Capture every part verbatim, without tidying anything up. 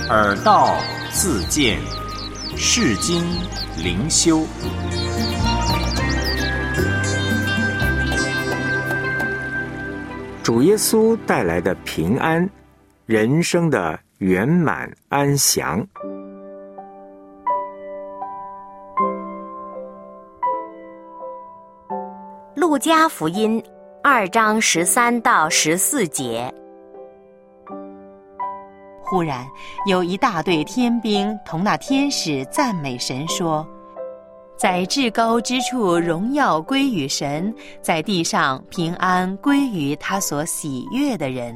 耳道自见，世经灵修。 主耶稣带来的平安，人生的圆满安详。 路加福音二章十三到十四节。 忽然有一大队天兵同那天使赞美神说，在至高之处荣耀归于神，在地上平安归于他所喜悦的人。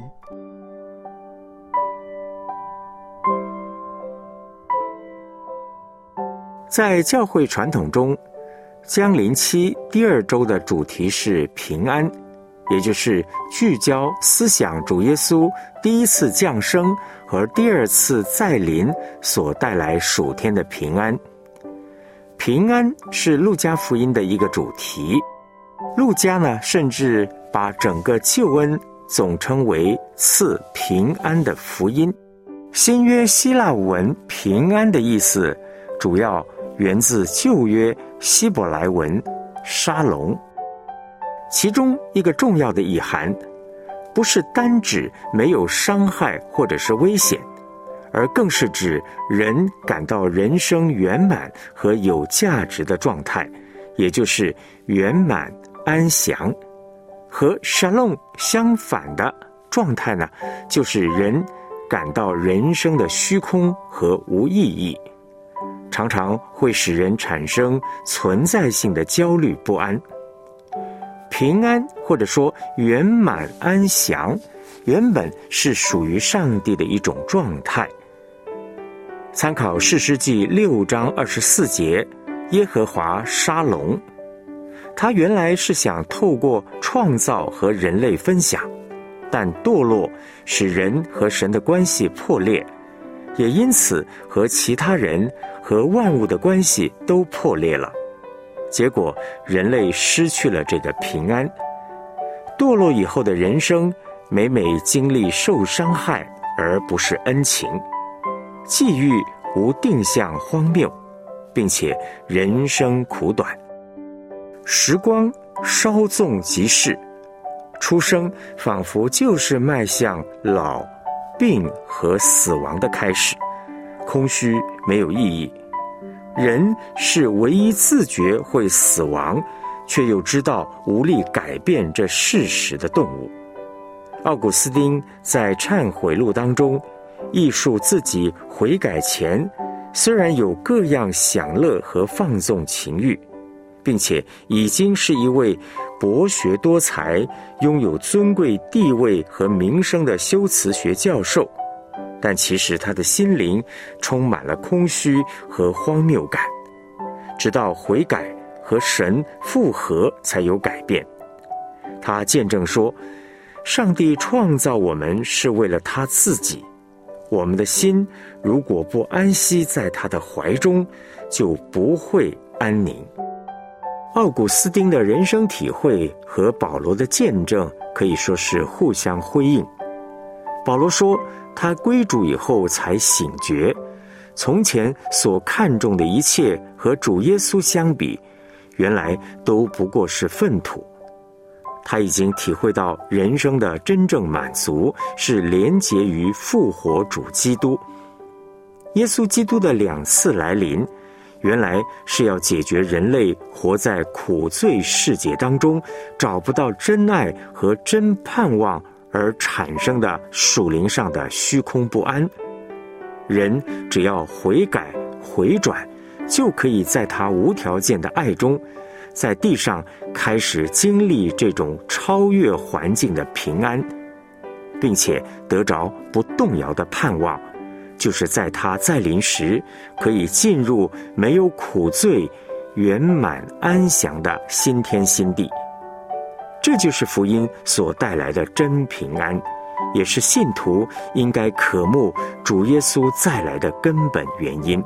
在教会传统中，降临期第二周的主题是平安，也就是聚焦思想主耶稣第一次降生和第二次再临所带来属天的平安。平安是路加福音的一个主题，路加呢甚至把整个救恩总称为赐平安的福音。新约希腊文平安的意思主要源自旧约希伯来文沙龙，其中一个重要的意涵，不是单指没有伤害或者是危险，而更是指人感到人生圆满和有价值的状态，也就是圆满安详。和 shalom 相反的状态呢，就是人感到人生的虚空和无意义，常常会使人产生存在性的焦虑不安。平安或者说圆满安详，原本是属于上帝的一种状态。参考士师记六章二十四节，耶和华沙龙，他原来是想透过创造和人类分享，但堕落使人和神的关系破裂，也因此和其他人和万物的关系都破裂了，结果人类失去了这个平安。堕落以后的人生每每经历受伤害而不是恩情，际遇无定向荒谬，并且人生苦短，时光稍纵即逝，出生仿佛就是迈向老病和死亡的开始，空虚没有意义。人是唯一自觉会死亡，却又知道无力改变这事实的动物。奥古斯丁在忏悔录当中忆述自己悔改前虽然有各样享乐和放纵情欲，并且已经是一位博学多才、拥有尊贵地位和名声的修辞学教授，但其实他的心灵充满了空虚和荒谬感，直到悔改和神复合才有改变。他见证说，上帝创造我们是为了他自己，我们的心如果不安息在他的怀中，就不会安宁。奥古斯丁的人生体会和保罗的见证可以说是互相辉映。保罗说，他归主以后才醒觉，从前所看重的一切和主耶稣相比，原来都不过是粪土。他已经体会到人生的真正满足是连结于复活主基督。耶稣基督的两次来临，原来是要解决人类活在苦罪世界当中找不到真爱和真盼望而产生的属灵上的虚空不安。人只要悔改回转，就可以在他无条件的爱中，在地上开始经历这种超越环境的平安，并且得着不动摇的盼望，就是在他再临时可以进入没有苦罪、圆满安详的新天新地。这就是福音所带来的真平安，也是信徒应该渴慕主耶稣再来的根本原因。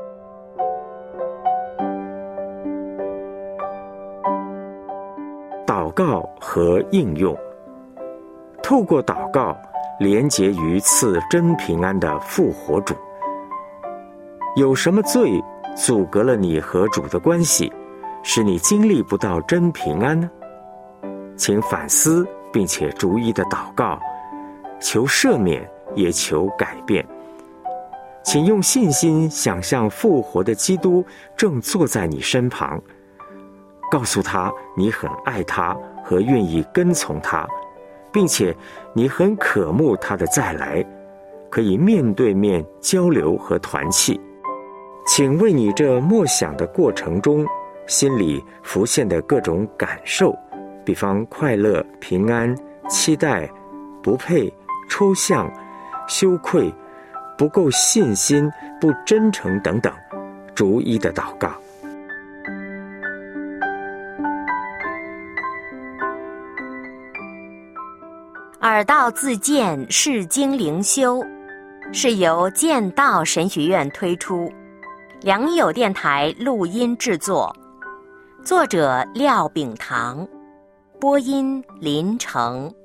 祷告和应用，透过祷告连结于赐真平安的复活主， 有什么罪阻隔了你和主的关系，使你经历不到真平安呢？请反思，并且逐一的祷告，求赦免，也求改变。请用信心想象复活的基督正坐在你身旁，告诉他你很爱他和愿意跟从他，并且你很渴慕他的再来，可以面对面交流和团契。请为你这默想的过程中心里浮现的各种感受，比方快乐、平安、期待、不配、抽象、羞愧、不够信心、不真诚等等，逐一的祷告。 耳道自荐释经灵修是由剑道神学院推出，良友电台录音制作，作者廖炳堂，播音林成。